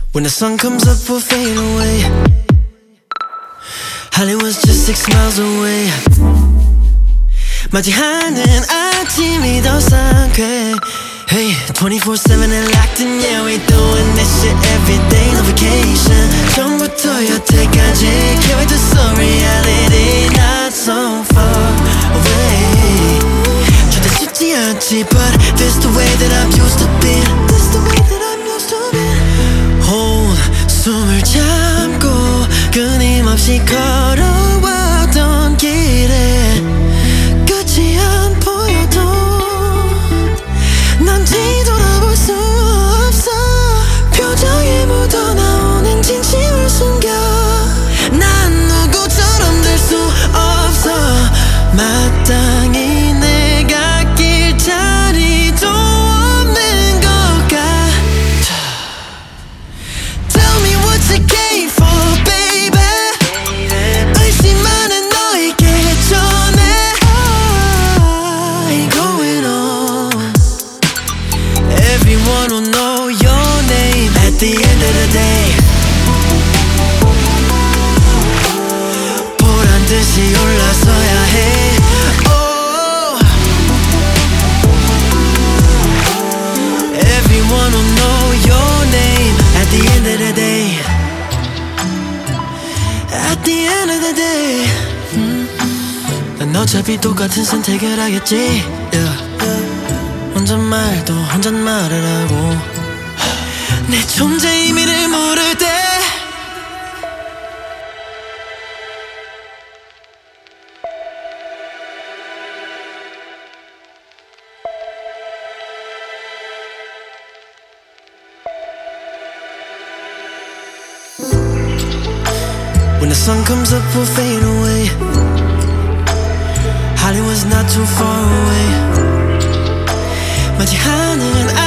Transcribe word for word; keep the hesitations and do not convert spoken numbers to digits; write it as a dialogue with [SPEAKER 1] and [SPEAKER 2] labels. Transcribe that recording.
[SPEAKER 1] When the sun comes up we'll fade away. Hollywood's just six miles away. 맞이하는 아침이 더 상쾌해. Hey, twenty-four seven and locked in, yeah, we doing this shit every day, no vacation. 처음부터 여태까지, can't wait to see reality, not so far away. 절대 쉽지 않지, but this the way that I'm used to being. This the way that I'm used to being. Hold, 숨을 참고 끊임없이 걸어왔던 길에 끝이 안 보여도 난 뒤돌아볼 수 없어. 표정에 묻어나오는 진심을 숨겨. 난 누구처럼 될 수 없어. 마땅히 내가 길 자리도 없는 것 같아. Tell me what you came for, baby. 의심하는 너에게 전해. I ain't going on. Everyone will know your name at the end of the day. 보란 듯이 올라서야 해. Oh. Everyone will know your name at the end of the day. At the end of the day. 음. 난 어차피 똑같은 선택을 하겠지. Yeah. 혼잣말도 혼잣말을 하고 내 존재 의미를 모를 때. When the sun comes up we'll fade away. Hollywood's not too far away. 맞이하는